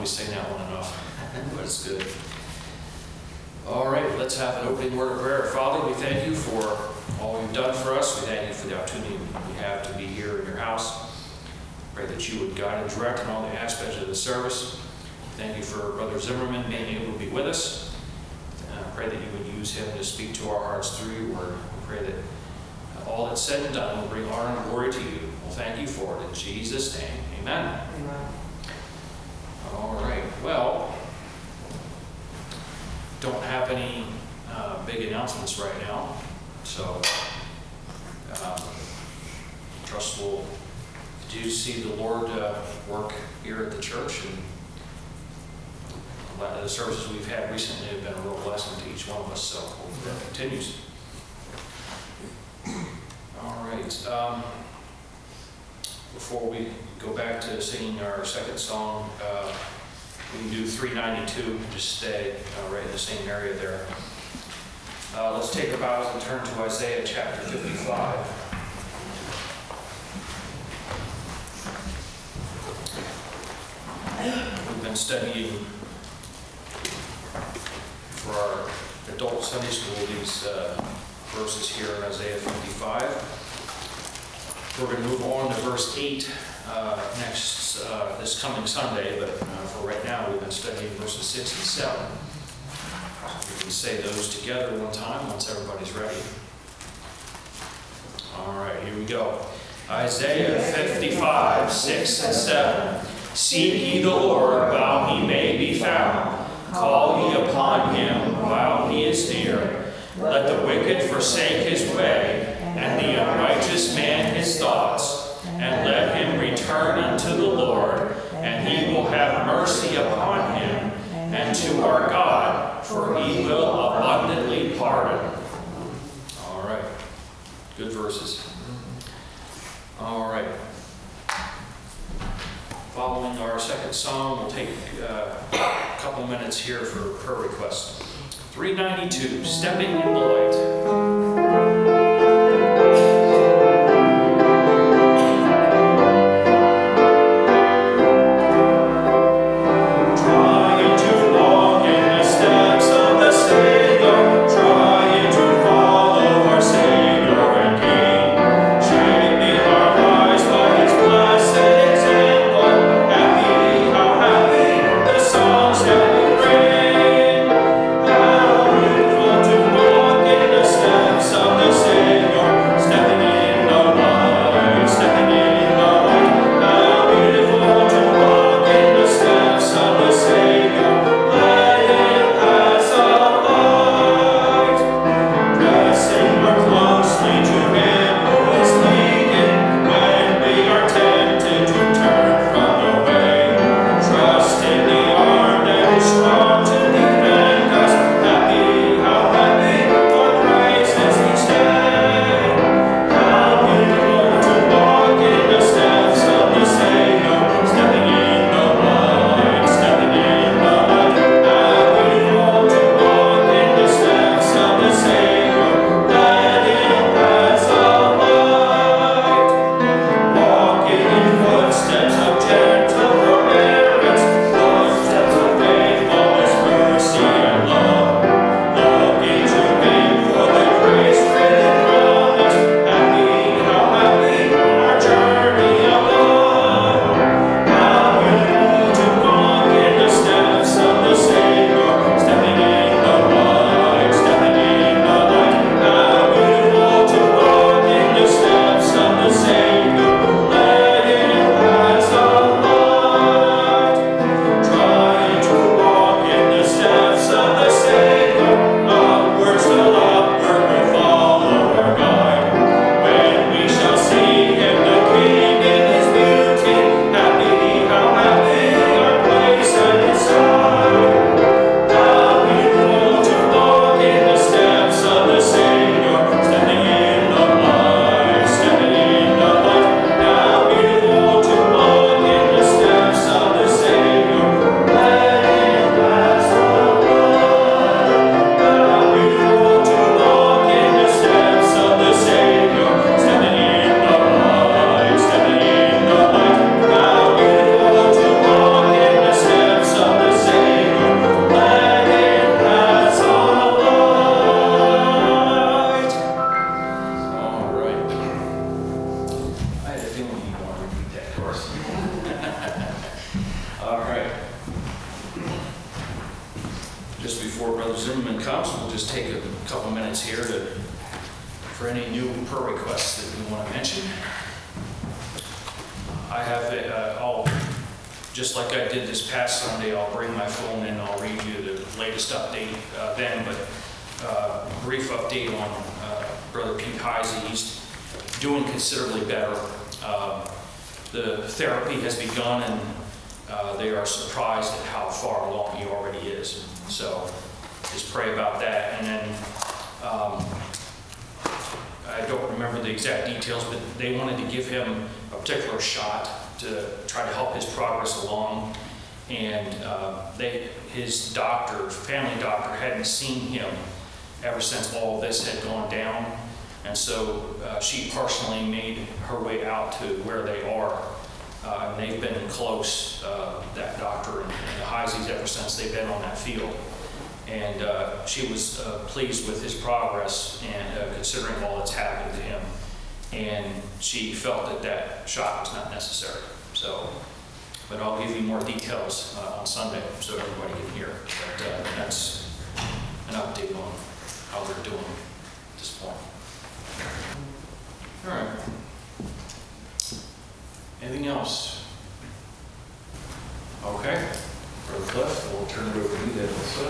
we sing that one enough, but it's good. All right, let's have an opening word of prayer. Father, we thank you for all you've done for us. We thank you for the opportunity we have to be here in your house. Pray that you would guide and direct in all the aspects of the service. Thank you for Brother Zimmerman being able to be with us. Pray that you would use him to speak to our hearts through your word. We pray that all that's said and done will bring honor and glory to you. We'll thank you for it in Jesus' name. Amen. Amen. All right. Well, don't have any big announcements right now, so trust we'll do see the Lord work here at the church, and the services we've had recently have been a real blessing to each one of us, so hopefully that continues. All right. Before we go back to singing our second song, we can do 392, just stay right in the same area there. Let's take a bow and turn to Isaiah chapter 55. We've been studying for our adult Sunday school these verses here in Isaiah 55. We're going to move on to verse 8 this coming Sunday, but for right now we've been studying verses 6 and 7. We can say those together one time once everybody's ready. All right, here we go. Isaiah 55, 6 and 7. Seek ye the Lord while he may be found. Call ye upon him while he is near. Let the wicked forsake his way, and the unrighteous man his thoughts. And let him return unto the Lord, and he will have mercy upon him, and to our God, for he will abundantly pardon. All right. Good verses. All right. Following our second song, we'll take a couple minutes here for prayer requests. 392, Stepping in the Light. Of the Just before Brother Zimmerman comes, we'll just take a couple minutes here for any new prayer requests that we want to mention. I have just like I did this past Sunday, I'll bring my phone in, I'll read you the latest update then, but brief update on Brother Pete Heisey. He's doing considerably better. The therapy has begun, and they are surprised at how far along he already is. So just pray about that. And then I don't remember the exact details, but they wanted to give him a particular shot to try to help his progress along. And his doctor, family doctor, hadn't seen him ever since all of this had gone down. And so she personally made her way out to where they are. And they've been close, that doctor and the Heiseys, ever since they've been on that field. And she was pleased with his progress and considering all that's happened to him. And she felt that shot was not necessary. So, but I'll give you more details on Sunday so everybody can hear. But that's an update on how they're doing at this point. All right. Anything else? Okay. Brother Cliff, we'll turn it over to you then.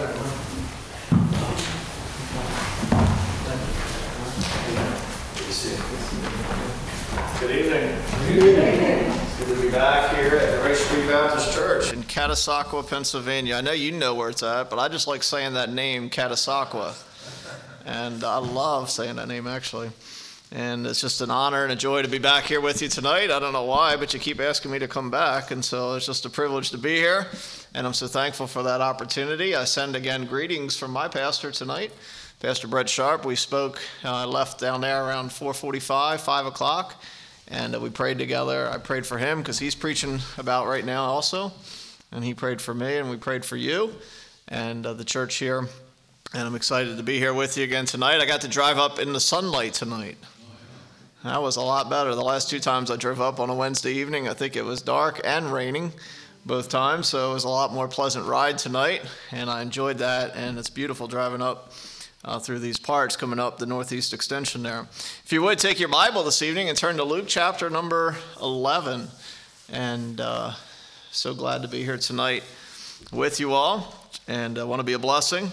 Good evening. It's good to be back here at the Rice Street Baptist Church in Catasauqua, Pennsylvania. I know you know where it's at, but I just like saying that name, Catasauqua. And I love saying that name, actually. And it's just an honor and a joy to be back here with you tonight. I don't know why, but you keep asking me to come back, and so it's just a privilege to be here, and I'm so thankful for that opportunity. I send again greetings from my pastor tonight, Pastor Brett Sharp. We spoke, I left down there around 4:45, 5 o'clock, and we prayed together. I prayed for him because he's preaching about right now also, and he prayed for me, and we prayed for you and the church here, and I'm excited to be here with you again tonight. I got to drive up in the sunlight tonight. That was a lot better. The last two times I drove up on a Wednesday evening, I think it was dark and raining both times, so it was a lot more pleasant ride tonight, and I enjoyed that, and it's beautiful driving up through these parts, coming up the Northeast Extension there. If you would, take your Bible this evening and turn to Luke chapter number 11, and so glad to be here tonight with you all, and I want to be a blessing.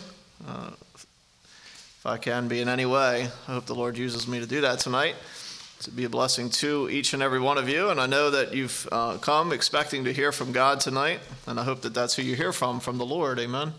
If I can be in any way, I hope the Lord uses me to do that tonight, to be a blessing to each and every one of you. And I know that you've come expecting to hear from God tonight, and I hope that that's who you hear from the Lord. Amen.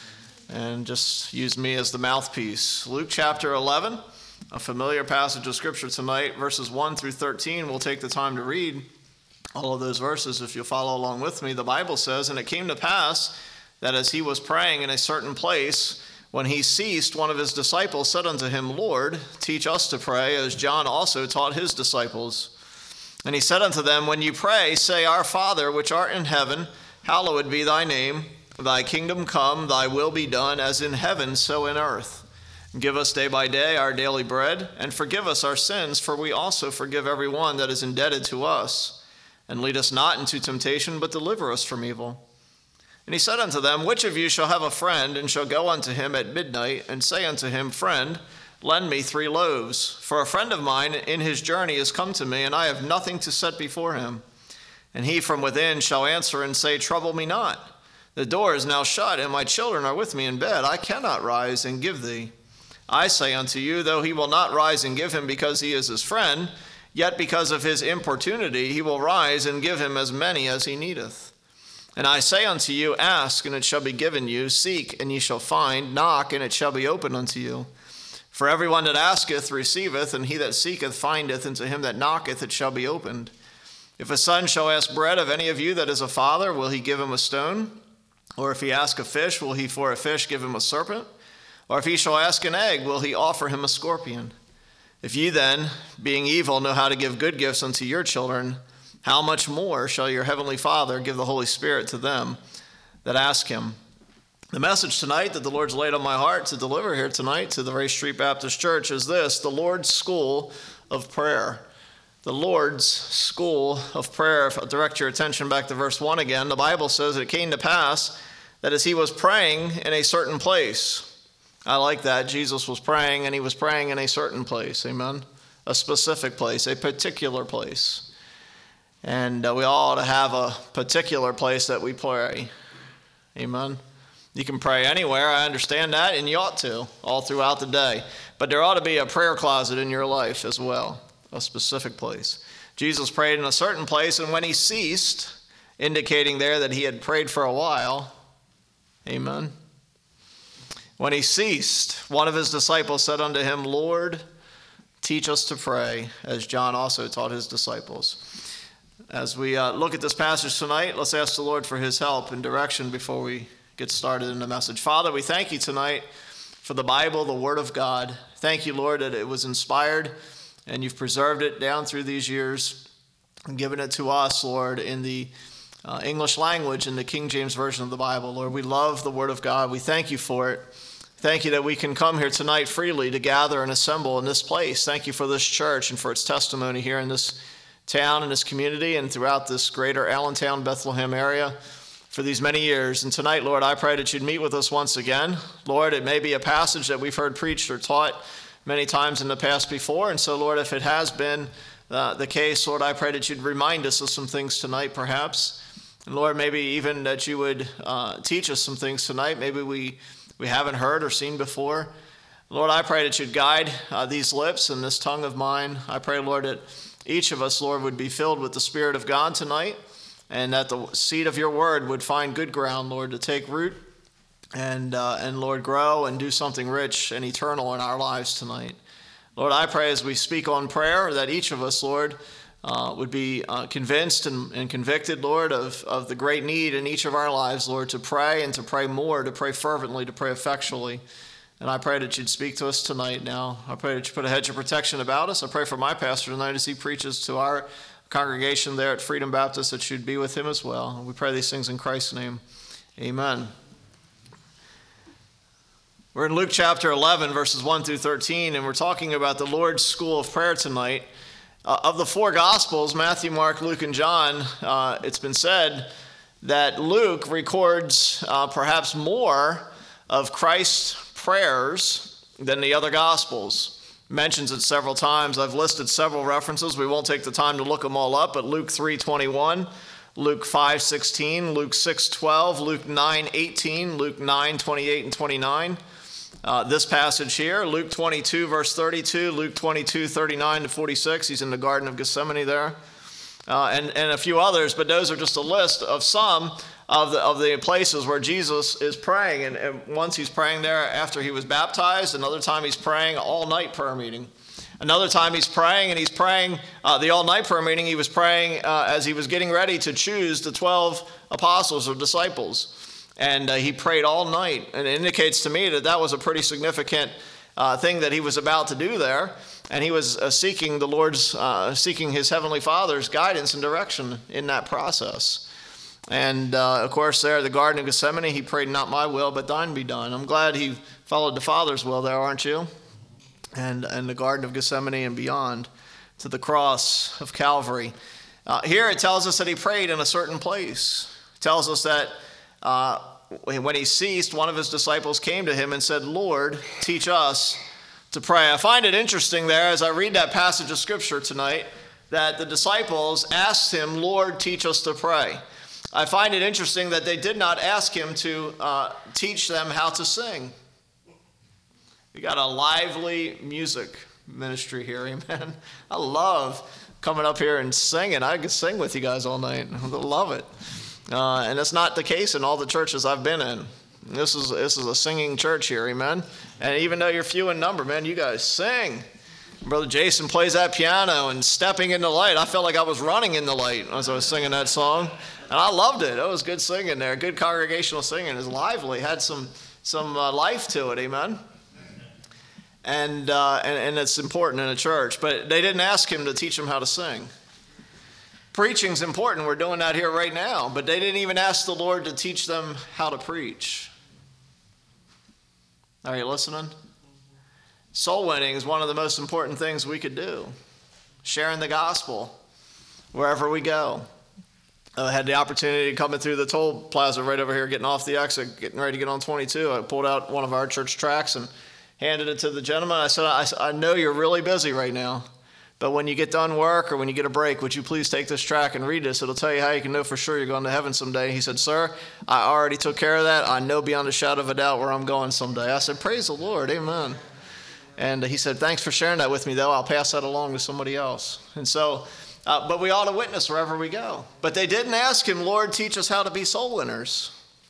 And just use me as the mouthpiece. Luke chapter 11, a familiar passage of Scripture tonight, verses 1 through 13. We'll take the time to read all of those verses if you'll follow along with me. The Bible says, "And it came to pass that as he was praying in a certain place, when he ceased, one of his disciples said unto him, Lord, teach us to pray, as John also taught his disciples. And he said unto them, When you pray, say, Our Father, which art in heaven, hallowed be thy name. Thy kingdom come, thy will be done, as in heaven, so in earth. Give us day by day our daily bread, and forgive us our sins, for we also forgive every one that is indebted to us. And lead us not into temptation, but deliver us from evil. And he said unto them, Which of you shall have a friend, and shall go unto him at midnight, and say unto him, Friend, lend me 3 loaves, for a friend of mine in his journey is come to me, and I have nothing to set before him. And he from within shall answer and say, Trouble me not. The door is now shut, and my children are with me in bed. I cannot rise and give thee. I say unto you, though he will not rise and give him because he is his friend, yet because of his importunity he will rise and give him as many as he needeth. And I say unto you, Ask, and it shall be given you. Seek, and ye shall find. Knock, and it shall be opened unto you. For everyone that asketh receiveth, and he that seeketh findeth, and to him that knocketh it shall be opened. If a son shall ask bread of any of you that is a father, will he give him a stone? Or if he ask a fish, will he for a fish give him a serpent? Or if he shall ask an egg, will he offer him a scorpion? If ye then, being evil, know how to give good gifts unto your children, how much more shall your heavenly Father give the Holy Spirit to them that ask him? The message tonight that the Lord's laid on my heart to deliver here tonight to the Rice Street Baptist Church is this: the Lord's School of Prayer. The Lord's School of Prayer. If I'll direct your attention back to verse 1 again, the Bible says, It came to pass that as he was praying in a certain place, I like that. Jesus was praying, and he was praying in a certain place. Amen. A specific place, a particular place. And we all ought to have a particular place that we pray. Amen. You can pray anywhere, I understand that, and you ought to, all throughout the day. But there ought to be a prayer closet in your life as well, a specific place. Jesus prayed in a certain place, and when he ceased, indicating there that he had prayed for a while, amen. When he ceased, one of his disciples said unto him, Lord, teach us to pray, as John also taught his disciples. As we look at this passage tonight, let's ask the Lord for his help and direction before we get started in the message. Father, we thank you tonight for the Bible, the Word of God. Thank you, Lord, that it was inspired and you've preserved it down through these years and given it to us, Lord, in the English language, in the King James Version of the Bible. Lord, we love the Word of God. We thank you for it. Thank you that we can come here tonight freely to gather and assemble in this place. Thank you for this church and for its testimony here in this town, in this community, and throughout this greater Allentown, Bethlehem area for these many years. And tonight, Lord, I pray that you'd meet with us once again. Lord, it may be a passage that we've heard preached or taught many times in the past before. And so, Lord, if it has been the case, Lord, I pray that you'd remind us of some things tonight, perhaps. And Lord, maybe even that you would teach us some things tonight. Maybe we haven't heard or seen before. Lord, I pray that you'd guide these lips and this tongue of mine. I pray, Lord, that each of us, Lord, would be filled with the Spirit of God tonight, and that the seed of your word would find good ground, Lord, to take root and Lord, grow and do something rich and eternal in our lives tonight. Lord, I pray as we speak on prayer that each of us, Lord, would be convinced and convicted, Lord, of the great need in each of our lives, Lord, to pray and to pray more, to pray fervently, to pray effectually. And I pray that you'd speak to us tonight now. I pray that you put a hedge of protection about us. I pray for my pastor tonight as he preaches to our congregation there at Freedom Baptist, that you'd be with him as well. And we pray these things in Christ's name. Amen. We're in Luke chapter 11, verses 1 through 13, and we're talking about the Lord's School of Prayer tonight. Of the four Gospels, Matthew, Mark, Luke, and John, it's been said that Luke records perhaps more of Christ's prayers than the other Gospels. Mentions it several times. I've listed several references. We won't take the time to look them all up, but Luke 3:21, Luke 5:16, Luke 6:12, Luke 9:18, Luke 9:28 and 29. This passage here, Luke 22, verse 32, Luke 22, 39 to 46. He's in the Garden of Gethsemane there. And a few others, but those are just a list of some of the places where Jesus is praying. And once he's praying there after he was baptized. Another time he's praying all-night prayer meeting. Another time he's praying, and he's praying the all-night prayer meeting. He was praying as he was getting ready to choose the 12 apostles or disciples. And he prayed all night. And it indicates to me that was a pretty significant thing that he was about to do there. And he was seeking the Lord's, seeking his Heavenly Father's guidance and direction in that process. And, of course, there at the Garden of Gethsemane, he prayed, not my will, but thine be done. I'm glad he followed the Father's will there, aren't you? And the Garden of Gethsemane and beyond to the cross of Calvary. Here it tells us that he prayed in a certain place. It tells us that when he ceased, one of his disciples came to him and said, Lord, teach us to pray. I find it interesting there as I read that passage of Scripture tonight that the disciples asked him, Lord, teach us to pray. I find it interesting that they did not ask him to teach them how to sing. We got a lively music ministry here, amen. I love coming up here and singing. I could sing with you guys all night. I love it. And that's not the case in all the churches I've been in. This is a singing church here, amen. And even though you're few in number, man, you guys sing. Brother Jason plays that piano and stepping in the light. I felt like I was running in the light as I was singing that song. And I loved it. It was good singing there. Good congregational singing. It was lively. Had some life to it. Amen. And it's important in a church. But they didn't ask him to teach them how to sing. Preaching's important. We're doing that here right now. But they didn't even ask the Lord to teach them how to preach. Are you listening? Soul winning is one of the most important things we could do. Sharing the gospel wherever we go. I had the opportunity to coming through the toll plaza right over here, getting off the exit, getting ready to get on 22. I pulled out one of our church tracts and handed it to the gentleman. I said, I know you're really busy right now, but when you get done work or when you get a break, would you please take this tract and read this? It'll tell you how you can know for sure you're going to heaven someday. He said, sir, I already took care of that. I know beyond a shadow of a doubt where I'm going someday. I said, praise the Lord, amen. And he said, thanks for sharing that with me, though. I'll pass that along to somebody else. And so, but we ought to witness wherever we go. But they didn't ask him, Lord, teach us how to be soul winners.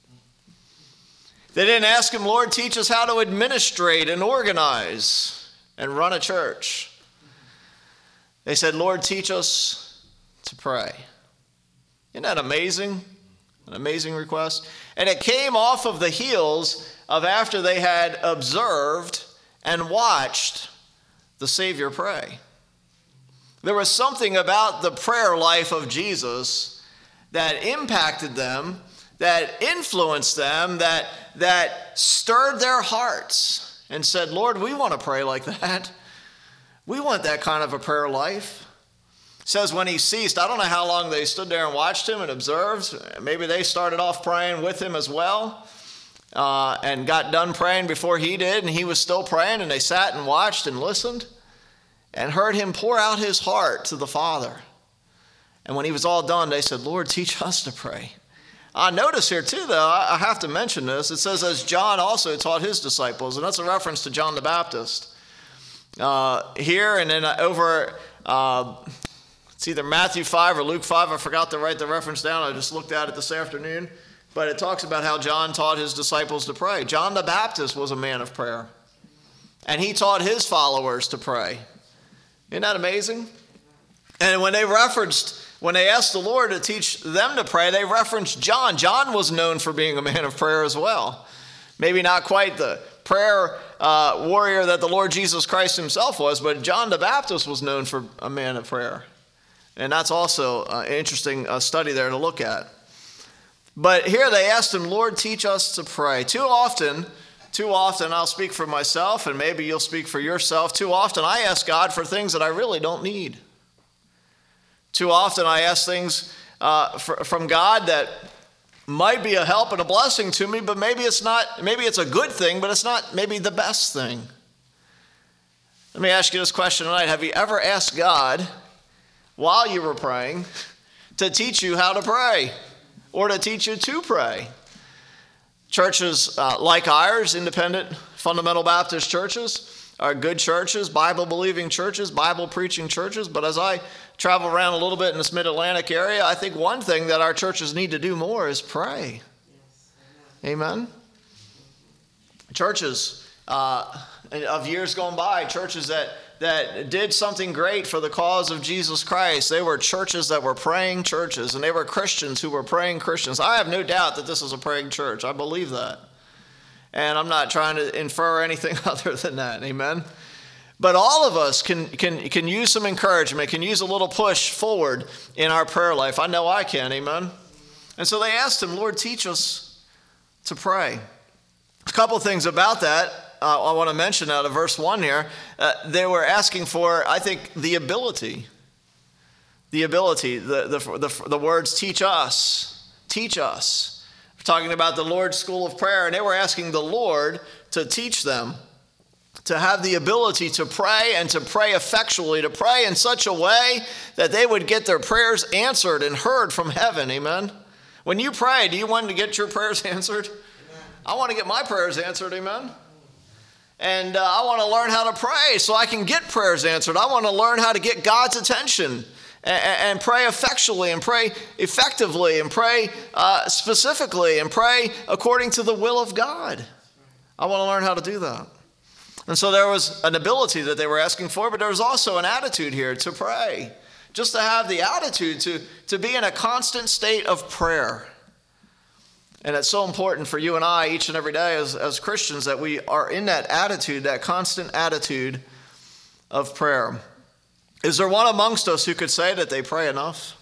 They didn't ask him, Lord, teach us how to administrate and organize and run a church. They said, Lord, teach us to pray. Isn't that amazing? An amazing request. And it came off of the heels of after they had observed and watched the Savior pray. There was something about the prayer life of Jesus that impacted them, that influenced them, that stirred their hearts and said, Lord, we want to pray like that. We want that kind of a prayer life. It says when he ceased, I don't know how long they stood there and watched him and observed. Maybe they started off praying with him as well and got done praying before he did, and he was still praying, and they sat and watched and listened and heard him pour out his heart to the Father. And when he was all done, they said, Lord, teach us to pray. Notice here too, though, I have to mention this. It says, as John also taught his disciples, and that's a reference to John the Baptist. Here and then over, it's either Matthew 5 or Luke 5. I forgot to write the reference down. I just looked at it this afternoon. But it talks about how John taught his disciples to pray. John the Baptist was a man of prayer. And he taught his followers to pray. Isn't that amazing? And when they asked the Lord to teach them to pray, they referenced John. John was known for being a man of prayer as well. Maybe not quite the prayer warrior that the Lord Jesus Christ himself was, but John the Baptist was known for a man of prayer. And that's also an interesting study there to look at. But here they asked him, Lord, teach us to pray. Too often, I'll speak for myself, and maybe you'll speak for yourself. Too often I ask God for things that I really don't need. Too often I ask things from God that might be a help and a blessing to me, but maybe it's not. Maybe it's a good thing, but it's not maybe the best thing. Let me ask you this question tonight. Have you ever asked God, while you were praying, to teach you how to pray or to teach you to pray? Churches like ours, independent fundamental Baptist churches, are good churches, Bible-believing churches, Bible-preaching churches. But as I travel around a little bit in this Mid-Atlantic area, I think one thing that our churches need to do more is pray. Yes. Amen? Churches of years gone by, churches that did something great for the cause of Jesus Christ. They were churches that were praying churches, and they were Christians who were praying Christians. I have no doubt that this is a praying church. I believe that. And I'm not trying to infer anything other than that. Amen? But all of us can use some encouragement, can use a little push forward in our prayer life. I know I can. Amen? And so they asked him, Lord, teach us to pray. A couple things about that. I want to mention out of verse 1 here. They were asking for, I think, the ability. The ability. The words teach us. Teach us. We're talking about the Lord's School of Prayer, and they were asking the Lord to teach them to have the ability to pray and to pray effectually, to pray in such a way that they would get their prayers answered and heard from heaven. Amen? When you pray, do you want to get your prayers answered? Amen. I want to get my prayers answered. Amen? And I want to learn how to pray so I can get prayers answered. I want to learn how to get God's attention and pray effectually and pray effectively and pray specifically and pray according to the will of God. I want to learn how to do that. And so there was an ability that they were asking for, but there was also an attitude here to pray. Just to have the attitude to be in a constant state of prayer. And it's so important for you and I each and every day as Christians that we are in that attitude, that constant attitude of prayer. Is there one amongst us who could say that they pray enough?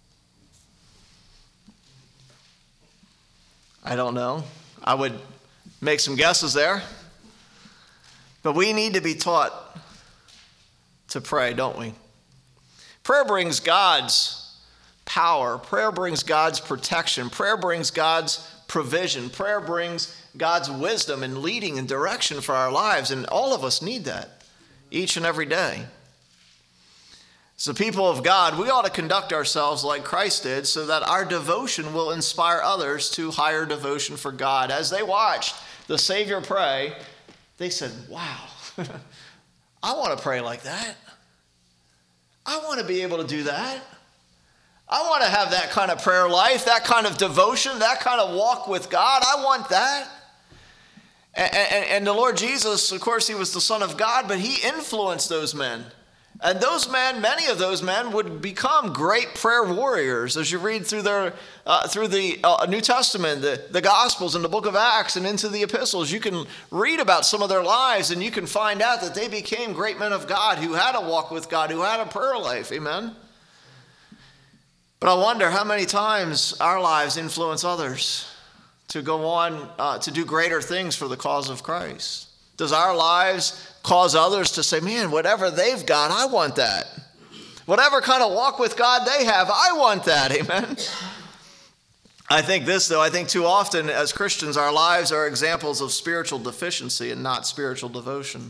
I don't know. I would make some guesses there. But we need to be taught to pray, don't we? Prayer brings God's power. Prayer brings God's protection. Prayer brings God's provision. Prayer brings God's wisdom and leading and direction for our lives. And all of us need that each and every day. As the people of God, we ought to conduct ourselves like Christ did so that our devotion will inspire others to higher devotion for God. As they watched the Savior pray, they said, wow, I want to pray like that. I want to be able to do that. I want to have that kind of prayer life, that kind of devotion, that kind of walk with God. I want that. And the Lord Jesus, of course, he was the Son of God, but he influenced those men. And those men, many of those men would become great prayer warriors as you read through the New Testament, the Gospels and the book of Acts and into the epistles. You can read about some of their lives and you can find out that they became great men of God who had a walk with God, who had a prayer life. Amen? But I wonder how many times our lives influence others to go on to do greater things for the cause of Christ. Does our lives cause others to say, man, whatever they've got, I want that. Whatever kind of walk with God they have, I want that. Amen? I think too often as Christians, our lives are examples of spiritual deficiency and not spiritual devotion.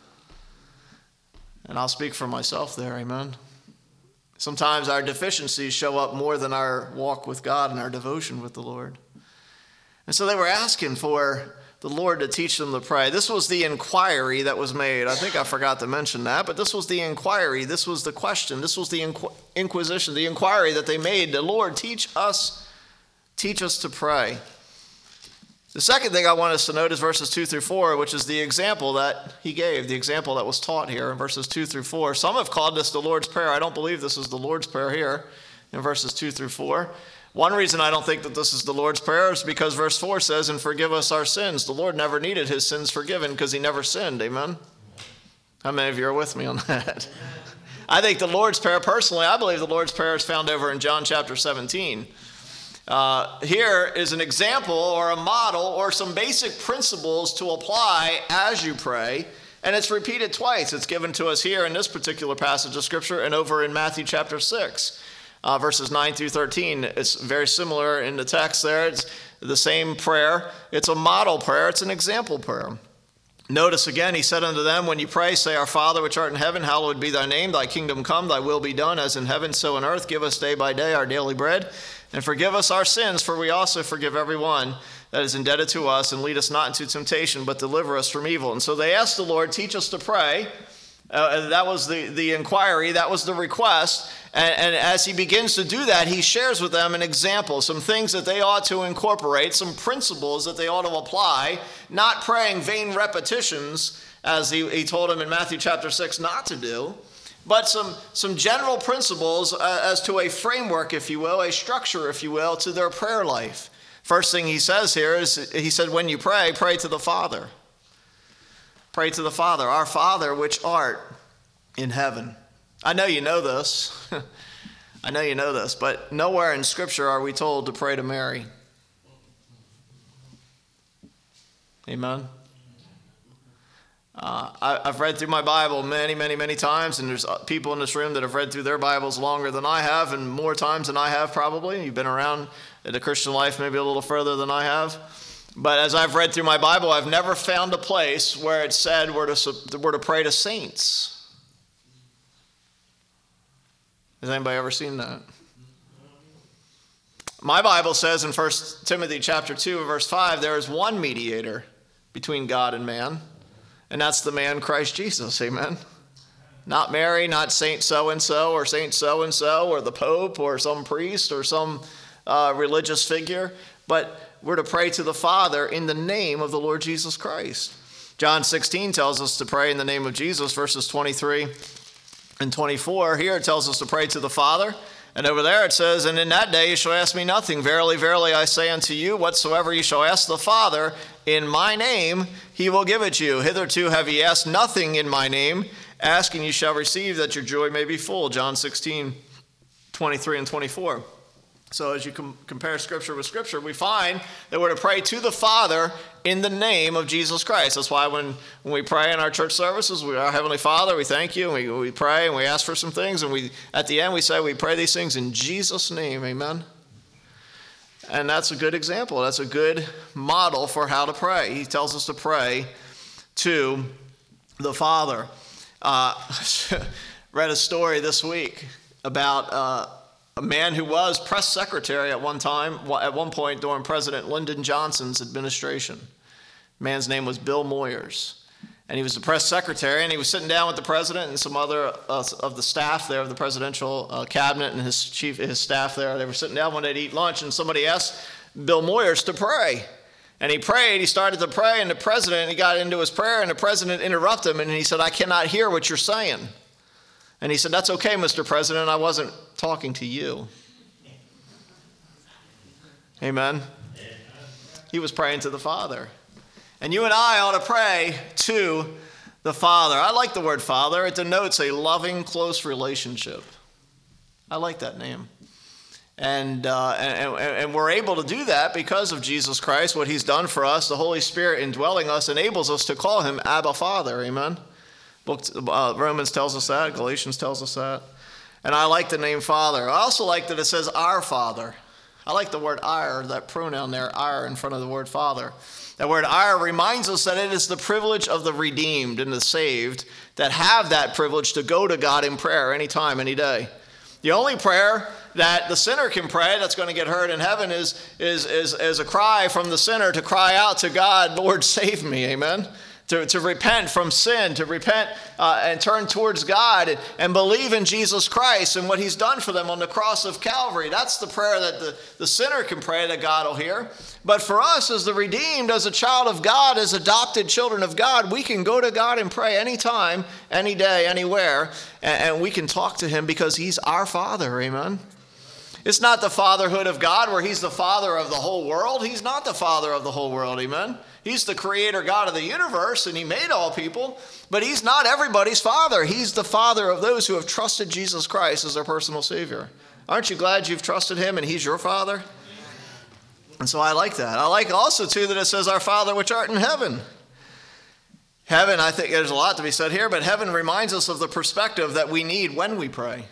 And I'll speak for myself there. Amen? Sometimes our deficiencies show up more than our walk with God and our devotion with the Lord. And so they were asking for the Lord to teach them to pray. This was the inquiry that was made. I think I forgot to mention that, but this was the inquiry. This was the question. This was the inquisition, the inquiry that they made. The Lord, teach us to pray. The second thing I want us to note is verses 2 through 4, which is the example that he gave, the example that was taught here in verses 2 through 4. Some have called this the Lord's Prayer. I don't believe this is the Lord's Prayer here in verses 2 through 4. One reason I don't think that this is the Lord's Prayer is because verse 4 says, and forgive us our sins. The Lord never needed his sins forgiven because he never sinned. Amen? How many of you are with me on that? I think the Lord's Prayer, personally, I believe the Lord's Prayer is found over in John chapter 17. Here is an example or a model or some basic principles to apply as you pray. And it's repeated twice. It's given to us here in this particular passage of Scripture and over in Matthew chapter 6. Verses 9 through 13. It's very similar in the text there. It's the same prayer. It's a model prayer. It's an example prayer. Notice again, he said unto them, when you pray, say, Our Father which art in heaven, hallowed be thy name. Thy kingdom come, thy will be done, as in heaven, so on earth. Give us day by day our daily bread. And forgive us our sins, for we also forgive everyone that is indebted to us. And lead us not into temptation, but deliver us from evil. And so they asked the Lord, teach us to pray. That was the inquiry. That was the request. And as he begins to do that, he shares with them an example, some things that they ought to incorporate, some principles that they ought to apply, not praying vain repetitions, as he told them in Matthew chapter 6 not to do, but some general principles as to a framework, if you will, a structure, if you will, to their prayer life. First thing he says here is, he said, when you pray, pray to the Father. Pray to the Father, our Father which art in heaven. I know you know this. I know you know this, but nowhere in Scripture are we told to pray to Mary. Amen. I've read through my Bible many times, and there's people in this room that have read through their Bibles longer than I have, and more times than I have probably. You've been around the Christian life maybe a little further than I have. But as I've read through my Bible, I've never found a place where it said we're to pray to saints. Has anybody ever seen that? My Bible says in 1 Timothy chapter 2 verse 5, there is one mediator between God and man, and that's the man Christ Jesus. Amen? Not Mary, not Saint so-and-so or Saint so-and-so or the Pope or some priest or some religious figure, but we're to pray to the Father in the name of the Lord Jesus Christ. John 16 tells us to pray in the name of Jesus, verses 23 and 24. Here it tells us to pray to the Father. And over there it says, and in that day you shall ask me nothing. Verily, verily, I say unto you, whatsoever you shall ask the Father in my name, he will give it you. Hitherto have ye asked nothing in my name. Ask and you shall receive, that your joy may be full. John 16, 23 and 24. So as you compare Scripture with Scripture, we find that we're to pray to the Father in the name of Jesus Christ. That's why when we pray in our church services, our Heavenly Father, we thank you, and we pray, and we ask for some things, and at the end we say we pray these things in Jesus' name, amen? And that's a good example. That's a good model for how to pray. He tells us to pray to the Father. Read a story this week about a man who was press secretary at one point during President Lyndon Johnson's administration. The man's name was Bill Moyers. And he was the press secretary, and he was sitting down with the president and some other of the staff there of the presidential cabinet and his staff there. They were sitting down one day to eat lunch, and somebody asked Bill Moyers to pray. And he prayed, he started to pray, and he got into his prayer, and the president interrupted him, and he said, "I cannot hear what you're saying." And he said, "That's okay, Mr. President, I wasn't talking to you." Amen. He was praying to the Father. And you and I ought to pray to the Father. I like the word Father. It denotes a loving, close relationship. I like that name. And we're able to do that because of Jesus Christ, what he's done for us. The Holy Spirit indwelling us enables us to call him Abba Father. Amen. Romans tells us that. Galatians tells us that. And I like the name Father. I also like that it says our Father. I like the word our, that pronoun there, our, in front of the word Father. That word our reminds us that it is the privilege of the redeemed and the saved that have that privilege to go to God in prayer anytime, any day. The only prayer that the sinner can pray that's going to get heard in heaven is a cry from the sinner to cry out to God, "Lord, save me." Amen. To repent from sin, to repent and turn towards God and believe in Jesus Christ and what he's done for them on the cross of Calvary. That's the prayer that the sinner can pray that God will hear. But for us as the redeemed, as a child of God, as adopted children of God, we can go to God and pray anytime, any day, anywhere, and we can talk to him because he's our Father. Amen. It's not the fatherhood of God where he's the father of the whole world. He's not the father of the whole world. Amen. He's the creator God of the universe, and he made all people, but he's not everybody's father. He's the father of those who have trusted Jesus Christ as their personal Savior. Aren't you glad you've trusted him and he's your Father? And so I like that. I like also, too, that it says, "Our Father which art in heaven." Heaven, I think there's a lot to be said here, but heaven reminds us of the perspective that we need when we pray.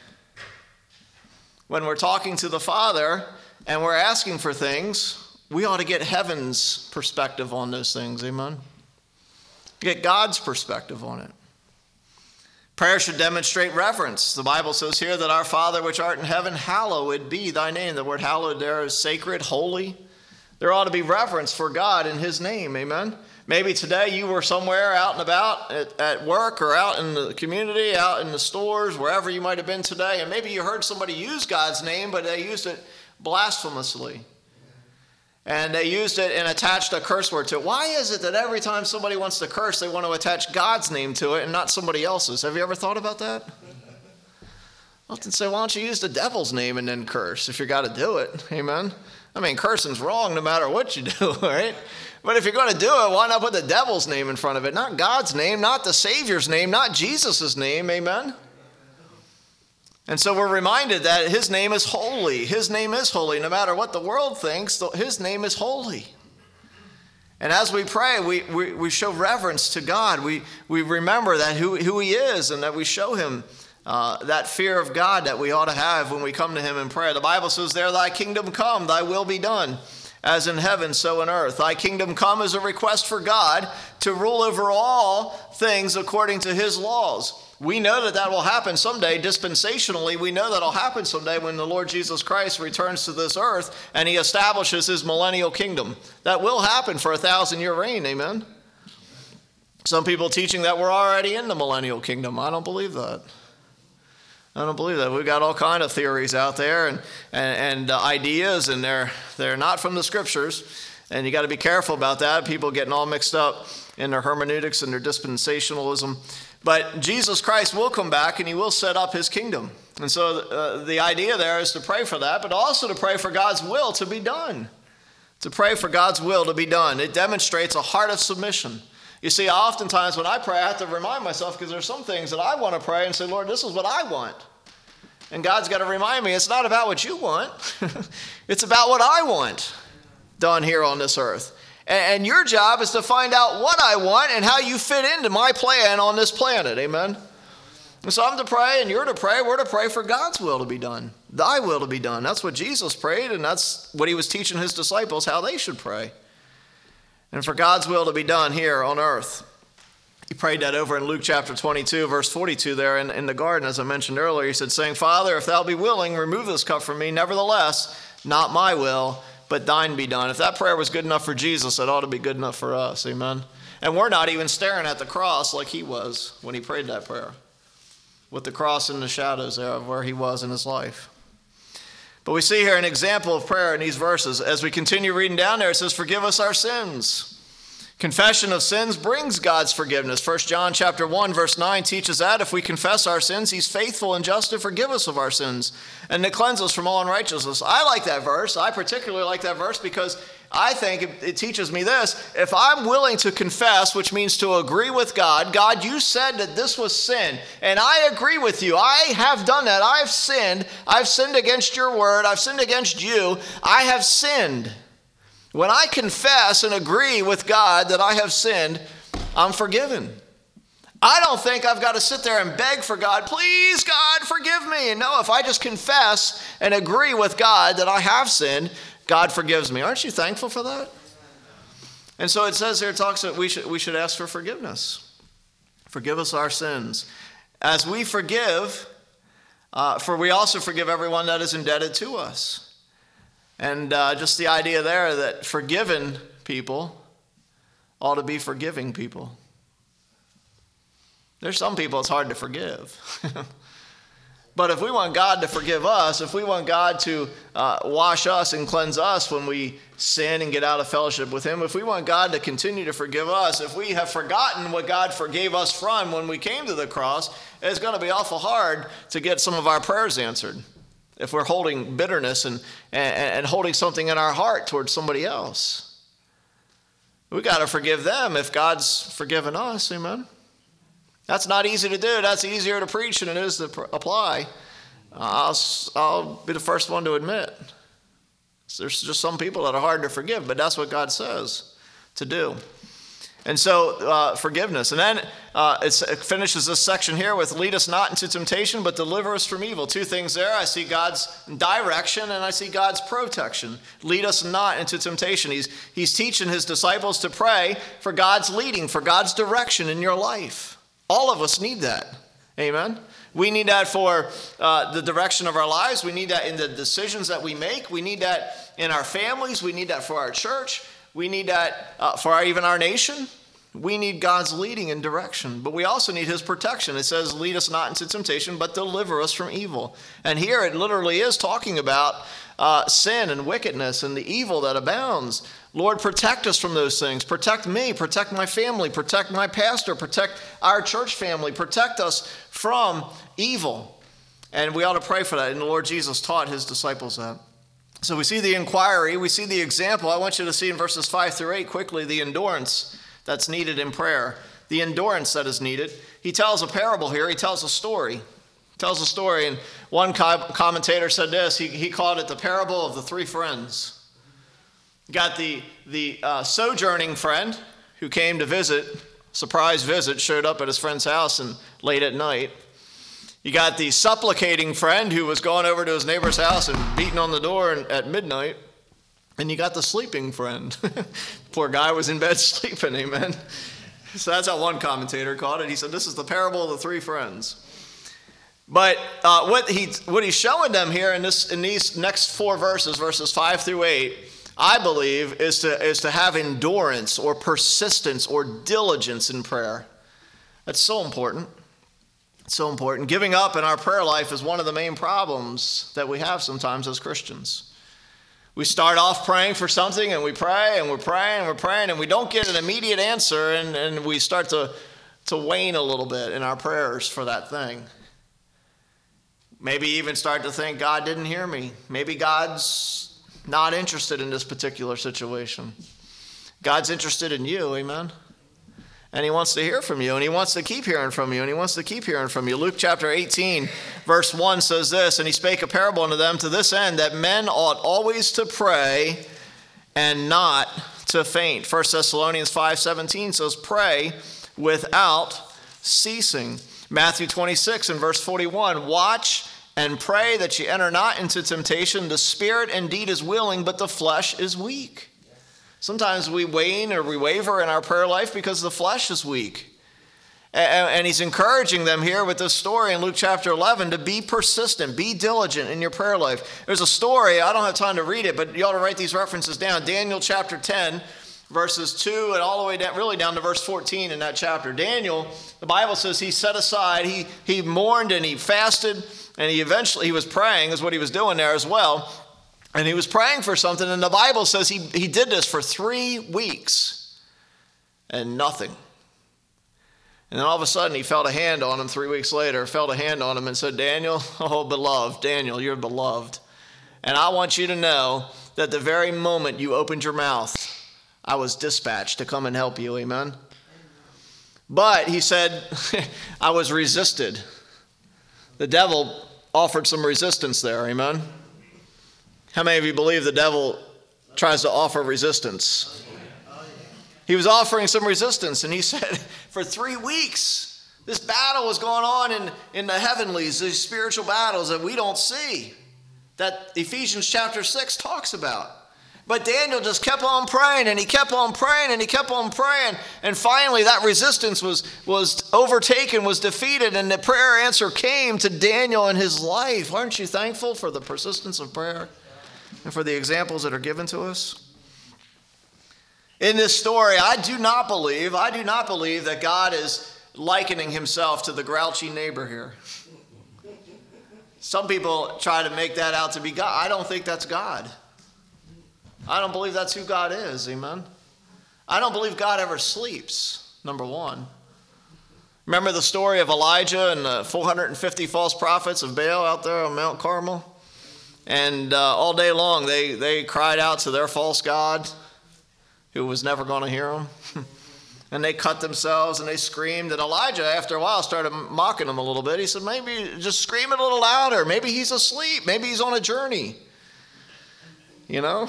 When we're talking to the Father and we're asking for things, we ought to get heaven's perspective on those things, amen? Get God's perspective on it. Prayer should demonstrate reverence. The Bible says here that our Father which art in heaven, hallowed be thy name. The word hallowed there is sacred, holy. There ought to be reverence for God in his name, amen? Maybe today you were somewhere out and about at work or out in the community, out in the stores, wherever you might have been today, and maybe you heard somebody use God's name, but they used it blasphemously. And they used it and attached a curse word to it. Why is it that every time somebody wants to curse, they want to attach God's name to it and not somebody else's? Have you ever thought about that? I often say, why don't you use the devil's name and then curse if you got to do it? Amen? I mean, cursing's wrong no matter what you do, right? But if you're going to do it, why not put the devil's name in front of it? Not God's name, not the Savior's name, not Jesus' name, amen? And so we're reminded that his name is holy. His name is holy. No matter what the world thinks, his name is holy. And as we pray, we show reverence to God. We remember that who he is and that we show him that fear of God that we ought to have when we come to him in prayer. The Bible says there, "Thy kingdom come, thy will be done, as in heaven, so in earth." Thy kingdom come is a request for God to rule over all things according to his laws. We know that will happen someday. Dispensationally, we know that will happen someday when the Lord Jesus Christ returns to this earth and he establishes his millennial kingdom. That will happen for a 1,000-year reign, amen? Some people teaching that we're already in the millennial kingdom. I don't believe that. I don't believe that. We've got all kinds of theories out there and ideas, and they're not from the scriptures. And you got to be careful about that. People getting all mixed up in their hermeneutics and their dispensationalism. But Jesus Christ will come back and he will set up his kingdom. And so the idea there is to pray for that, but also to pray for God's will to be done. To pray for God's will to be done. It demonstrates a heart of submission. You see, oftentimes when I pray, I have to remind myself, because there's some things that I want to pray and say, Lord, this is what I want. And God's got to remind me, it's not about what you want. It's about what I want done here on this earth. And your job is to find out what I want and how you fit into my plan on this planet. Amen? And so I'm to pray and you're to pray. We're to pray for God's will to be done. Thy will to be done. That's what Jesus prayed, and that's what he was teaching his disciples, how they should pray. And for God's will to be done here on earth. He prayed that over in Luke chapter 22, verse 42 there in the garden, as I mentioned earlier. He said, saying, Father, if thou be willing, remove this cup from me. Nevertheless, not my will, but thine be done. If that prayer was good enough for Jesus, it ought to be good enough for us. Amen? And we're not even staring at the cross like he was when he prayed that prayer, with the cross in the shadows there of where he was in his life. But we see here an example of prayer in these verses. As we continue reading down there, it says, forgive us our sins. Confession of sins brings God's forgiveness. 1 John chapter 1, verse 9 teaches that if we confess our sins, he's faithful and just to forgive us of our sins and to cleanse us from all unrighteousness. I like that verse. I particularly like that verse because I think it teaches me this. If I'm willing to confess, which means to agree with God, God, you said that this was sin, and I agree with you. I have done that. I've sinned. I've sinned against your word. I've sinned against you. I have sinned. When I confess and agree with God that I have sinned, I'm forgiven. I don't think I've got to sit there and beg for God, please, God, forgive me. And no, if I just confess and agree with God that I have sinned, God forgives me. Aren't you thankful for that? And so it says here, it talks that we should ask for forgiveness. Forgive us our sins. As we forgive, for we also forgive everyone that is indebted to us. And just the idea there that forgiven people ought to be forgiving people. There's some people it's hard to forgive. But if we want God to forgive us, if we want God to wash us and cleanse us when we sin and get out of fellowship with him, if we want God to continue to forgive us, if we have forgotten what God forgave us from when we came to the cross, it's going to be awful hard to get some of our prayers answered. If we're holding bitterness and holding something in our heart towards somebody else. We got to forgive them if God's forgiven us, amen? That's not easy to do. That's easier to preach than it is to apply. I'll be the first one to admit. There's just some people that are hard to forgive, but that's what God says to do. And so forgiveness. And then it finishes this section here with lead us not into temptation, but deliver us from evil. Two things there. I see God's direction and I see God's protection. Lead us not into temptation. He's teaching his disciples to pray for God's leading, for God's direction in your life. All of us need that. Amen. We need that for the direction of our lives. We need that in the decisions that we make. We need that in our families. We need that for our church. We need that for even our nation. We need God's leading and direction, but we also need his protection. It says, lead us not into temptation, but deliver us from evil. And here it literally is talking about sin and wickedness and the evil that abounds. Lord, protect us from those things. Protect me, protect my family, protect my pastor, protect our church family, protect us from evil. And we ought to pray for that. And the Lord Jesus taught his disciples that. So we see the inquiry, we see the example. I want you to see in verses 5 through 8 quickly the endurance that's needed in prayer, the endurance that is needed. He tells a parable here. He tells a story. He tells a story, and one commentator said this. He called it the parable of the three friends. You got the sojourning friend who came to visit, surprise visit, showed up at his friend's house and late at night. You got the supplicating friend who was going over to his neighbor's house and beating on the door at midnight. And you got the sleeping friend. Poor guy was in bed sleeping, amen. So that's how one commentator called it. He said, this is the parable of the three friends. But what he's showing them here in these next four verses, verses 5 through 8, I believe is to have endurance or persistence or diligence in prayer. That's so important. It's so important. Giving up in our prayer life is one of the main problems that we have sometimes as Christians. We start off praying for something and we pray and we're praying and we're praying and we don't get an immediate answer and we start to wane a little bit in our prayers for that thing. Maybe even start to think God didn't hear me. Maybe God's not interested in this particular situation. God's interested in you, amen? And he wants to hear from you, and he wants to keep hearing from you, and he wants to keep hearing from you. Luke chapter 18, verse 1 says this, "And he spake a parable unto them to this end, that men ought always to pray and not to faint." 1 Thessalonians 5:17 says, "Pray without ceasing." Matthew 26 and verse 41, "Watch and pray that ye enter not into temptation. The spirit indeed is willing, but the flesh is weak." Sometimes we wane or we waver in our prayer life because the flesh is weak. And he's encouraging them here with this story in Luke chapter 11 to be persistent, be diligent in your prayer life. There's a story, I don't have time to read it, but you ought to write these references down. Daniel chapter 10, verses 2 and all the way down, really down to verse 14 in that chapter. Daniel, the Bible says he set aside, he mourned and he fasted, and he was praying, is what he was doing there as well. And he was praying for something, and the Bible says he did this for 3 weeks and nothing. And then all of a sudden he felt a hand on him 3 weeks later, felt a hand on him and said, "Daniel, oh beloved, Daniel, you're beloved. And I want you to know that the very moment you opened your mouth, I was dispatched to come and help you." Amen. But he said, I was resisted. The devil offered some resistance there. Amen. How many of you believe the devil tries to offer resistance? He was offering some resistance, and he said, for 3 weeks, this battle was going on in the heavenlies, these spiritual battles that we don't see, that Ephesians chapter 6 talks about. But Daniel just kept on praying, and he kept on praying, and he kept on praying, and finally that resistance was overtaken, was defeated, and the prayer answer came to Daniel in his life. Aren't you thankful for the persistence of prayer? And for the examples that are given to us? In this story, I do not believe that God is likening himself to the grouchy neighbor here. Some people try to make that out to be God. I don't think that's God. I don't believe that's who God is, amen? I don't believe God ever sleeps, number one. Remember the story of Elijah and the 450 false prophets of Baal out there on Mount Carmel? And all day long, they cried out to their false god, who was never going to hear them. And they cut themselves and they screamed. And Elijah, after a while, started mocking them a little bit. He said, maybe just scream it a little louder. Maybe he's asleep. Maybe he's on a journey. You know?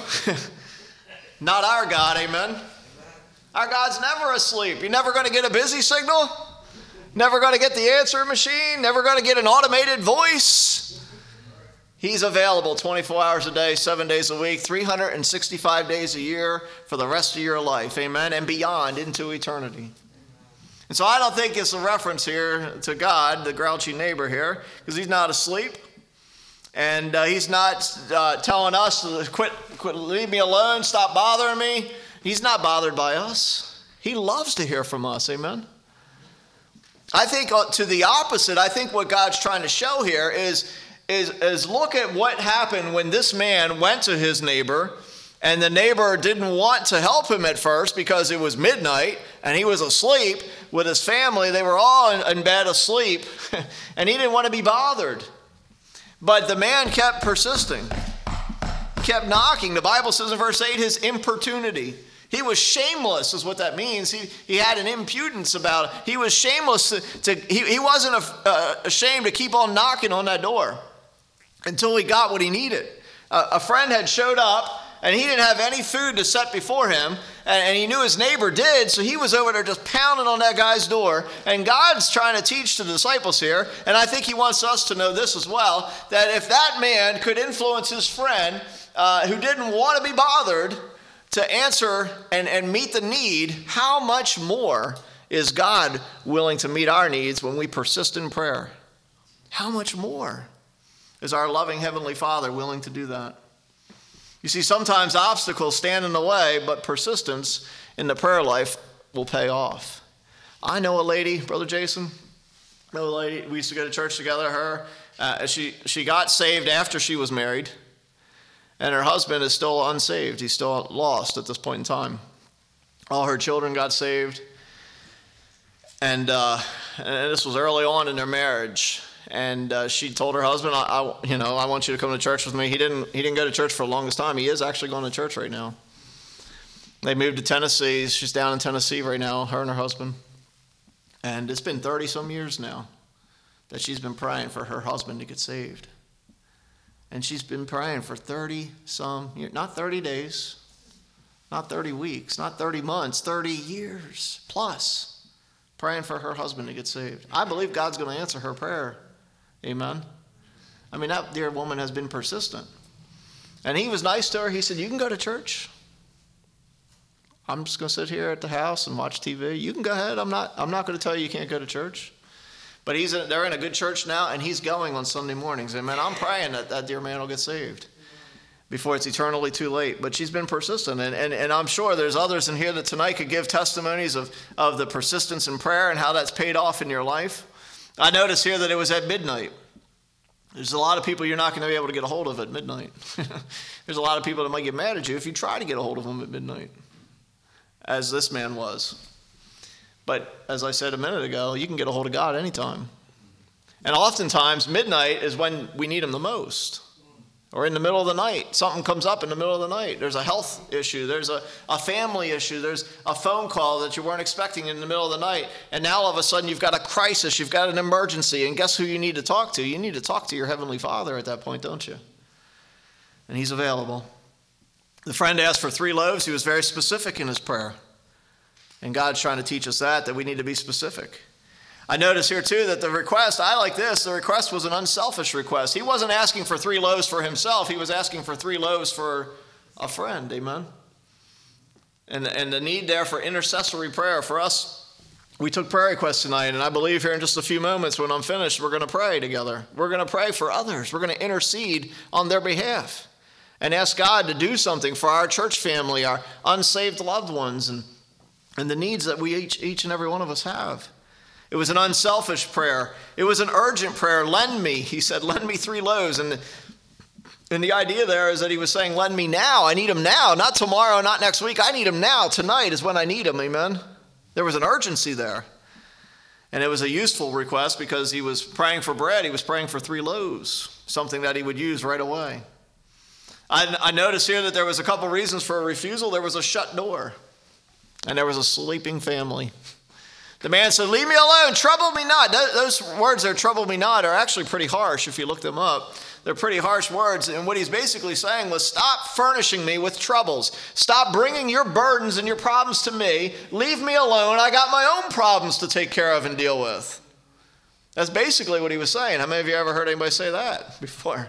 Not our God, amen? Our God's never asleep. You're never going to get a busy signal. Never going to get the answering machine. Never going to get an automated voice. He's available 24 hours a day, 7 days a week, 365 days a year for the rest of your life, amen, and beyond into eternity. And so I don't think it's a reference here to God, the grouchy neighbor here, because he's not asleep, and he's not telling us to quit, leave me alone, stop bothering me. He's not bothered by us. He loves to hear from us, amen. I think to the opposite, I think what God's trying to show here is look at what happened when this man went to his neighbor, and the neighbor didn't want to help him at first because it was midnight and he was asleep with his family. They were all in bed asleep, and he didn't want to be bothered. But the man kept persisting, kept knocking. The Bible says in verse 8, his importunity. He was shameless is what that means. He had an impudence about it. He was shameless. He wasn't ashamed to keep on knocking on that door until he got what he needed. A friend had showed up, and he didn't have any food to set before him, and he knew his neighbor did, so he was over there just pounding on that guy's door. And God's trying to teach the disciples here, and I think he wants us to know this as well, that if that man could influence his friend who didn't want to be bothered to answer and meet the need, how much more is God willing to meet our needs when we persist in prayer? How much more is our loving Heavenly Father willing to do that? You see, sometimes obstacles stand in the way, but persistence in the prayer life will pay off. I know a lady, Brother Jason, we used to go to church together, her. She got saved after she was married, and her husband is still unsaved. He's still lost at this point in time. All her children got saved, and this was early on in their marriage. And she told her husband, I want you to come to church with me. He didn't go to church for the longest time. He is actually going to church right now. They moved to Tennessee. She's down in Tennessee right now, her and her husband. And it's been 30-some years now that she's been praying for her husband to get saved. And she's been praying for 30-some years, not 30 days, not 30 weeks, not 30 months, 30 years plus, praying for her husband to get saved. I believe God's going to answer her prayer. Amen. I mean, that dear woman has been persistent. And he was nice to her. He said, you can go to church. I'm just going to sit here at the house and watch TV. You can go ahead. I'm not going to tell you you can't go to church. But they're in a good church now, and he's going on Sunday mornings. Amen. I'm praying that dear man will get saved before it's eternally too late. But she's been persistent. And I'm sure there's others in here that tonight could give testimonies of the persistence in prayer and how that's paid off in your life. I noticed here that it was at midnight. There's a lot of people you're not going to be able to get a hold of at midnight. There's a lot of people that might get mad at you if you try to get a hold of them at midnight, as this man was. But as I said a minute ago, you can get a hold of God anytime. And oftentimes, midnight is when we need him the most. Or in the middle of the night. Something comes up in the middle of the night. There's a health issue. There's a family issue. There's a phone call that you weren't expecting in the middle of the night. And now all of a sudden you've got a crisis. You've got an emergency. And guess who you need to talk to? You need to talk to your Heavenly Father at that point, don't you? And he's available. The friend asked for 3 loaves. He was very specific in his prayer. And God's trying to teach us that we need to be specific. I notice here too that the request, I like this, the request was an unselfish request. He wasn't asking for 3 loaves for himself. He was asking for 3 loaves for a friend. Amen. And the need there for intercessory prayer for us. We took prayer requests tonight, and I believe here in just a few moments when I'm finished, we're going to pray together. We're going to pray for others. We're going to intercede on their behalf and ask God to do something for our church family, our unsaved loved ones, and the needs that we each and every one of us have. It was an unselfish prayer. It was an urgent prayer. Lend me, he said, lend me 3 loaves. And the idea there is that he was saying, lend me now. I need them now, not tomorrow, not next week. I need them now. Tonight is when I need them, amen? There was an urgency there. And it was a useful request because he was praying for bread. He was praying for 3 loaves, something that he would use right away. I noticed here that there was a couple reasons for a refusal. There was a shut door, and there was a sleeping family. The man said, leave me alone, trouble me not. Those words there, trouble me not, are actually pretty harsh if you look them up. They're pretty harsh words. And what he's basically saying was, stop furnishing me with troubles. Stop bringing your burdens and your problems to me. Leave me alone. I got my own problems to take care of and deal with. That's basically what he was saying. How many of you ever heard anybody say that before?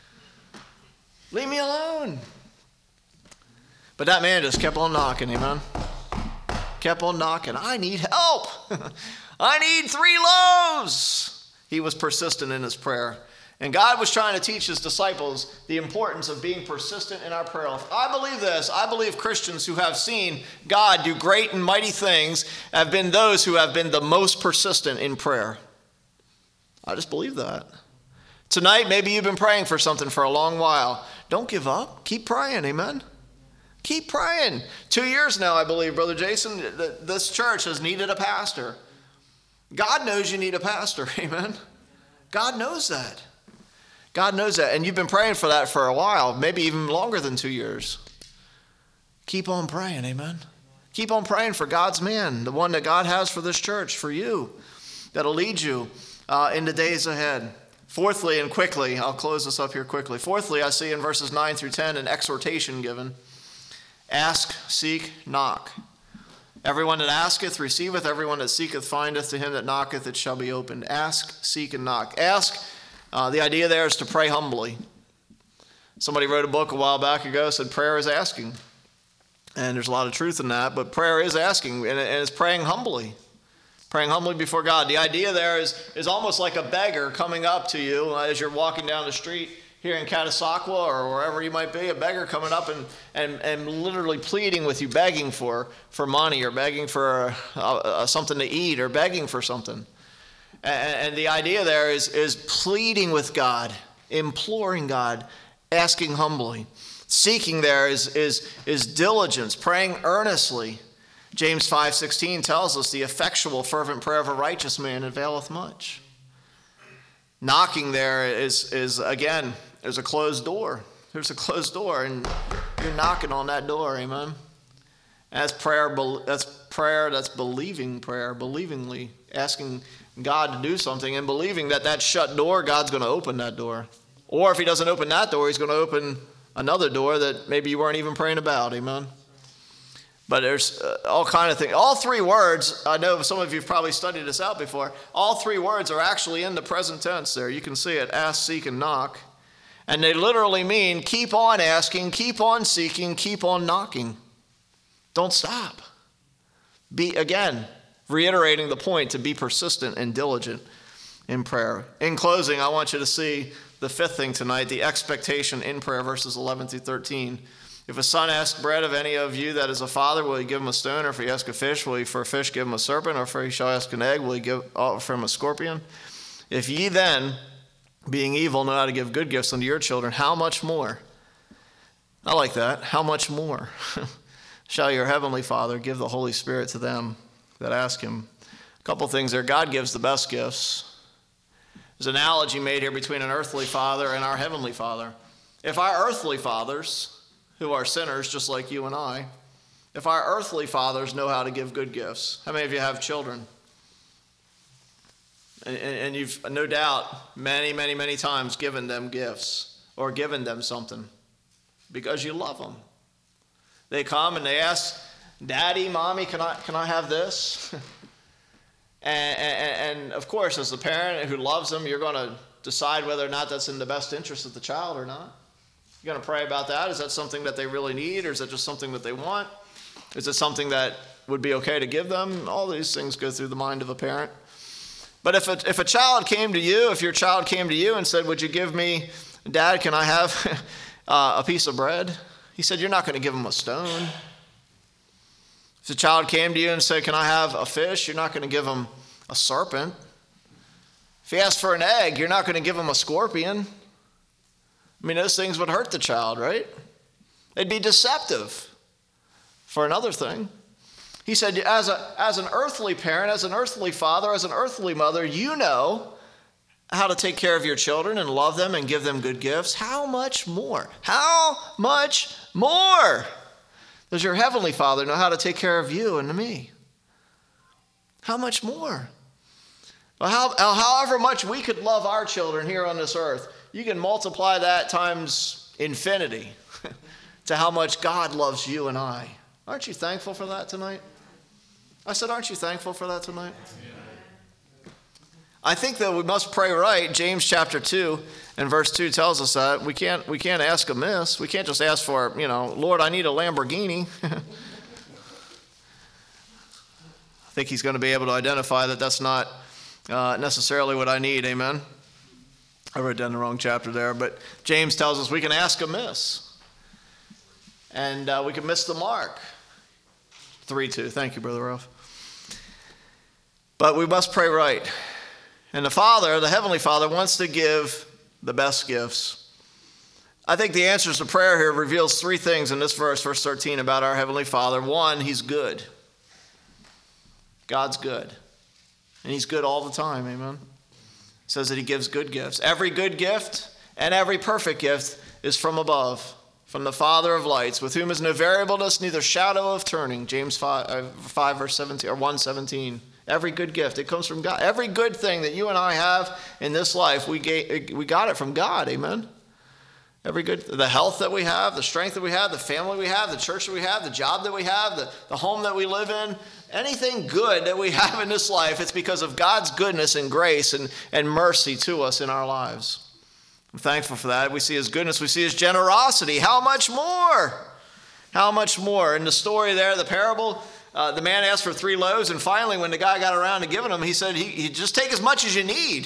Leave me alone. But that man just kept on knocking, amen? Kept on knocking. I need help. I need 3 loaves. He was persistent in his prayer. And God was trying to teach his disciples the importance of being persistent in our prayer life. I believe this. I believe Christians who have seen God do great and mighty things have been those who have been the most persistent in prayer. I just believe that. Tonight, maybe you've been praying for something for a long while. Don't give up. Keep praying. Amen. Keep praying. 2 years now, I believe, Brother Jason, this church has needed a pastor. God knows you need a pastor. Amen. God knows that. God knows that. And you've been praying for that for a while, maybe even longer than 2 years. Keep on praying. Amen. Keep on praying for God's man, the one that God has for this church, for you, that'll lead you in the days ahead. Fourthly, and quickly, I'll close this up here quickly. Fourthly, I see in verses 9 through 10 an exhortation given. Ask, seek, knock. Everyone that asketh, receiveth. Everyone that seeketh, findeth. To him that knocketh, it shall be opened. Ask, seek, and knock. Ask, the idea there is to pray humbly. Somebody wrote a book a while back ago, said prayer is asking. And there's a lot of truth in that, but prayer is asking, and it's praying humbly. Praying humbly before God. The idea there is almost like a beggar coming up to you as you're walking down the street here in Catasauqua or wherever you might be, a beggar coming up and literally pleading with you, begging for money or begging for something to eat or begging for something. And the idea there is pleading with God, imploring God, asking humbly. Seeking there is diligence, praying earnestly. James 5:16 tells us the effectual fervent prayer of a righteous man availeth much. Knocking there is again, there's a closed door. There's a closed door, and you're knocking on that door, amen? That's prayer. That's prayer, that's believing prayer, believingly asking God to do something and believing that that shut door, God's going to open that door. Or if he doesn't open that door, he's going to open another door that maybe you weren't even praying about. Amen. But there's all kind of things. All three words, I know some of you have probably studied this out before. All three words are actually in the present tense there. You can see it, ask, seek, and knock. And they literally mean keep on asking, keep on seeking, keep on knocking. Don't stop. Again, reiterating the point to be persistent and diligent in prayer. In closing, I want you to see the fifth thing tonight, the expectation in prayer, verses 11 through 13. If a son asks bread of any of you that is a father, will he give him a stone? Or if he asks a fish, will he for a fish give him a serpent? Or if he shall ask an egg, will he offer him a scorpion? If ye then, being evil, know how to give good gifts unto your children, how much more? I like that. How much more shall your heavenly Father give the Holy Spirit to them that ask him? A couple things there. God gives the best gifts. There's an analogy made here between an earthly father and our heavenly Father. If our earthly fathers, who are sinners just like you and I, if our earthly fathers know how to give good gifts, how many of you have children? And you've no doubt many, many, many times given them gifts or given them something because you love them. They come and they ask, Daddy, Mommy, can I have this? and of course, as the parent who loves them, you're going to decide whether or not that's in the best interest of the child or not. You're going to pray about that. Is that something that they really need, or is that just something that they want? Is it something that would be okay to give them? All these things go through the mind of a parent. But if a child came to you, if your child came to you and said, would you give me, Dad, can I have a piece of bread? He said, you're not going to give him a stone. If the child came to you and said, can I have a fish? You're not going to give him a serpent. If he asked for an egg, you're not going to give him a scorpion. I mean, those things would hurt the child, right? They'd be deceptive. For another thing, he said, as an earthly parent, as an earthly father, as an earthly mother, you know how to take care of your children and love them and give them good gifts. How much more? How much more does your heavenly Father know how to take care of you and me? How much more? Well, however much we could love our children here on this earth, you can multiply that times infinity to how much God loves you and I. Aren't you thankful for that tonight? I said, aren't you thankful for that tonight? I think that we must pray right. James chapter 2 and verse 2 tells us that. We can't ask amiss. We can't just ask for, Lord, I need a Lamborghini. I think he's going to be able to identify that that's not necessarily what I need. Amen? I wrote down the wrong chapter there, but James tells us we can ask amiss. And we can miss the mark. 3:2. Thank you, Brother Ralph. But we must pray right. And the Father, the Heavenly Father, wants to give the best gifts. I think the answers to prayer here reveals three things in this verse 13, about our Heavenly Father. One, he's good. God's good. And he's good all the time, amen? It says that he gives good gifts. Every good gift and every perfect gift is from above, from the Father of lights, with whom is no variableness, neither shadow of turning. James 5 verse 17, or 1:17. Every good gift, it comes from God. Every good thing that you and I have in this life, we got it from God, amen? Every good, the health that we have, the strength that we have, the family we have, the church that we have, the job that we have, the home that we live in, anything good that we have in this life, it's because of God's goodness and grace and mercy to us in our lives. I'm thankful for that. We see his goodness, we see his generosity. How much more? How much more? In the story there, the parable, the man asked for 3 loaves, and finally when the guy got around to giving them, he said, he just take as much as you need.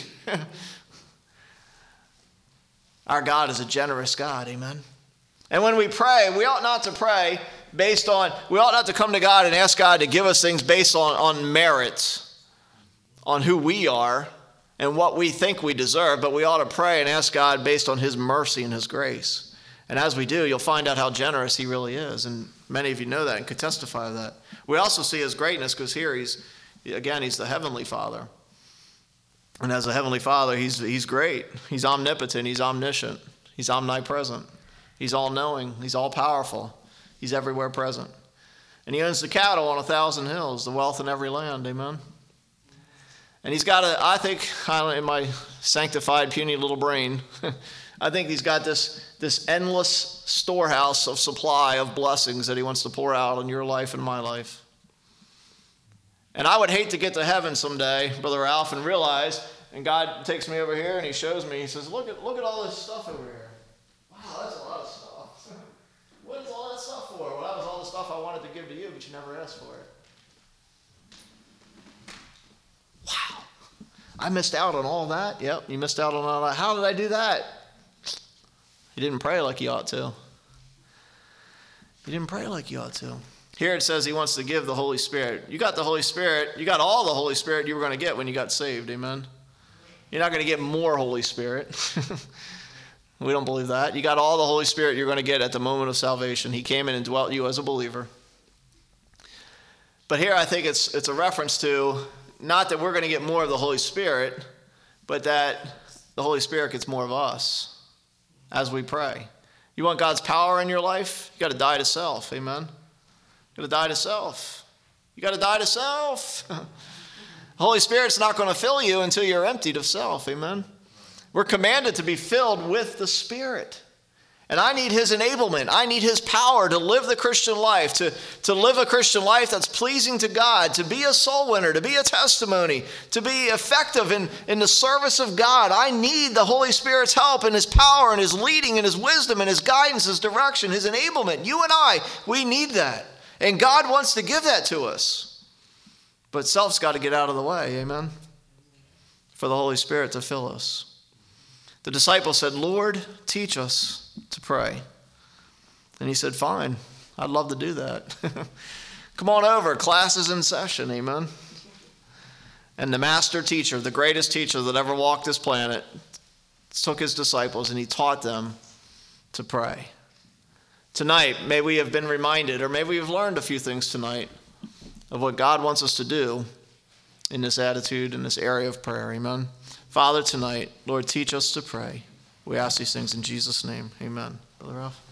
Our God is a generous God, amen? And when we pray, we ought not to pray we ought not to come to God and ask God to give us things based on merit, on who we are and what we think we deserve, but we ought to pray and ask God based on his mercy and his grace. And as we do, you'll find out how generous he really is, and many of you know that and could testify to that. We also see his greatness because here he's the Heavenly Father. And as a Heavenly Father, he's great. He's omnipotent. He's omniscient. He's omnipresent. He's all-knowing. He's all-powerful. He's everywhere present. And he owns the cattle on 1,000 hills, the wealth in every land. Amen. And he's got I think, in my sanctified, puny little brain, I think he's got this endless storehouse of supply of blessings that he wants to pour out in your life and my life. And I would hate to get to heaven someday, Brother Ralph, and realize, and God takes me over here and he shows me, he says, look at all this stuff over here. Wow, that's a lot of stuff. What is all that stuff for? Well, that was all the stuff I wanted to give to you, but you never asked for it. Wow. I missed out on all that? Yep, you missed out on all that. How did I do that? You didn't pray like you ought to. You didn't pray like you ought to. Here it says he wants to give the Holy Spirit. You got the Holy Spirit. You got all the Holy Spirit you were going to get when you got saved. Amen? You're not going to get more Holy Spirit. We don't believe that. You got all the Holy Spirit you're going to get at the moment of salvation. He came in and dwelt you as a believer. But here I think it's a reference to not that we're going to get more of the Holy Spirit, but that the Holy Spirit gets more of us as we pray. You want God's power in your life? You got to die to self. Amen? You got to die to self. You got to die to self. The Holy Spirit's not going to fill you until you're emptied of self. Amen? We're commanded to be filled with the Spirit. And I need his enablement. I need his power to live the Christian life, to live a Christian life that's pleasing to God, to be a soul winner, to be a testimony, to be effective in the service of God. I need the Holy Spirit's help and his power and his leading and his wisdom and his guidance, his direction, his enablement. You and I, we need that. And God wants to give that to us. But self's got to get out of the way, amen? For the Holy Spirit to fill us. The disciples said, Lord, teach us to pray. And he said, fine, I'd love to do that. Come on over, class is in session, amen? And the master teacher, the greatest teacher that ever walked this planet, took his disciples and he taught them to pray. Tonight, may we have been reminded, or maybe we've learned a few things tonight of what God wants us to do in this attitude, in this area of prayer. Amen. Father, tonight, Lord, teach us to pray. We ask these things in Jesus' name. Amen. Brother Ralph.